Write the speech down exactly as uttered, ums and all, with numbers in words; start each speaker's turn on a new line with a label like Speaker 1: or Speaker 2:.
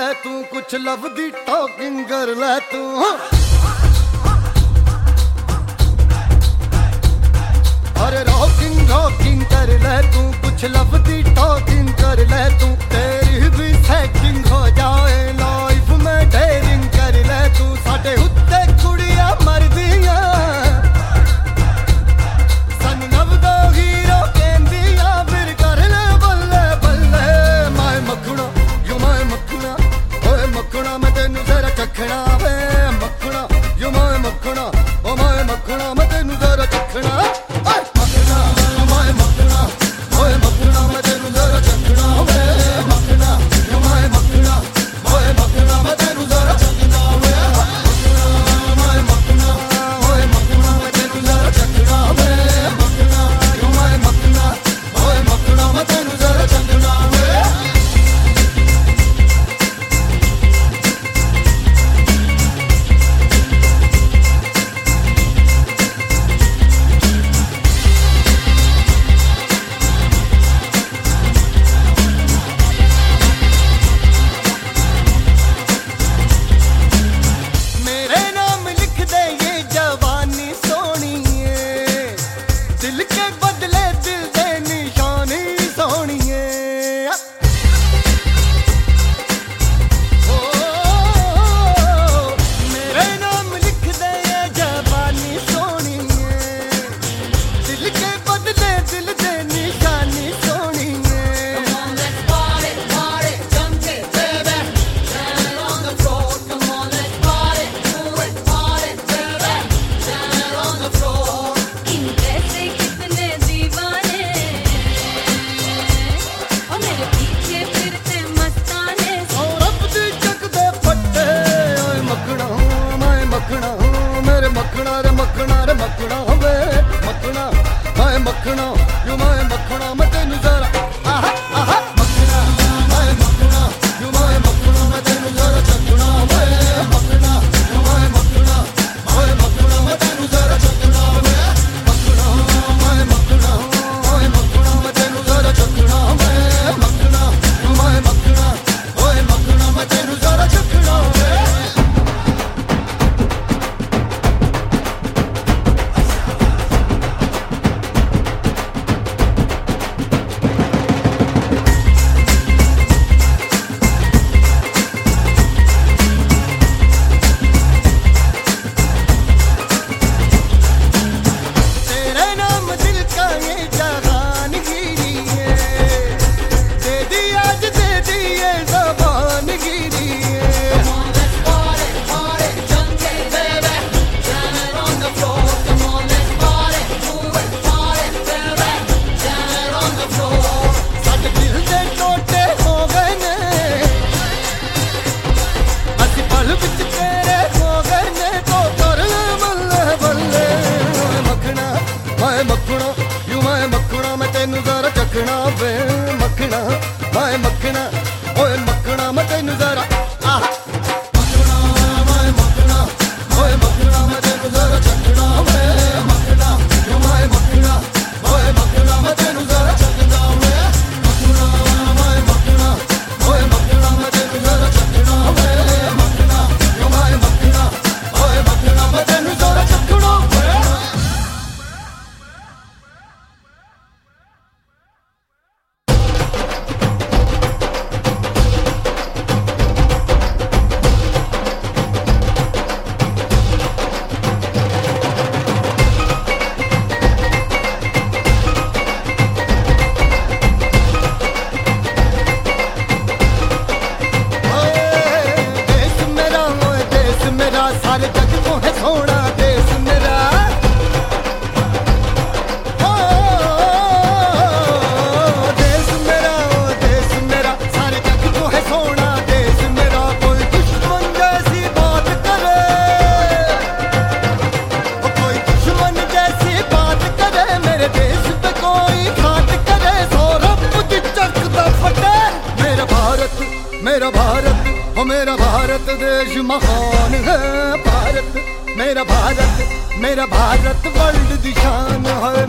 Speaker 1: ले तू, कुछ लफ्ज़ी टॉकिंग कर ले तू। अरे रॉकिंग रॉकिंग कर ले तू, कुछ लफ्ज़ी टॉकिंग कर ले तू। तेरी भी सेटिंग हो जाए लाइफ में डेयरिंग कर ले तू। साडे उत्ते कुड़ियां मरदियां सन नवदा हीरो कहंदियां, फिर कर ले बल्ले बल्ले। मैं मखना यू मैं मखना, ओए मखना मैं तेनू जरा चखना वे। मखना यू मैं मखना, ओ मैं मखना मैं तेनू जरा चखना। मखना यू मैं मखना मैं तेनू जरा आहा आहा। मखना मैं मखना यू मैं मखना मैं तेनू जरा चखना वे। मखना यू मैं मखना, ओए मखना मैं तेनू जरा चखना वे। मखना मैं मखना, ओए मखना मैं तेनू जरा चखना वे। मखना यू मैं मखना, ओए मखना मैं तेनू जरा चखना वे। मखना यू मैं मखना मैं तेनू जरा चखना वे। मखना मैं मखना, ओए मखना मैं तेनू जरा आहा। मखना मैं मखना, ओए मखना मैं तेनू जरा चखना वे। मखना यू मैं मखना, ओए मखना मैं तेनू जरा चखना वे। मखना मैं मखना, ओए मखना मैं तेनू जरा चखना वे। मखना यू मैं मखना, ओए मखना मैं तेनू जरा चखना वे। सारे जग को है सोना देश मेरा, ओ देश मेरा, ओ देश मेरा। सारे जग को है सोना देश मेरा। कोई दुश्मन जैसी बात करे, ओ कोई दुश्मन जैसी बात करे, मेरे देश पे कोई घात करे, सौरभ की चकदा फटे। मेरा भारत मेरा भारत, ओ मेरा भारत देश महान है। भारत मेरा भारत, मेरा भारत वर्ल्ड दी शान है।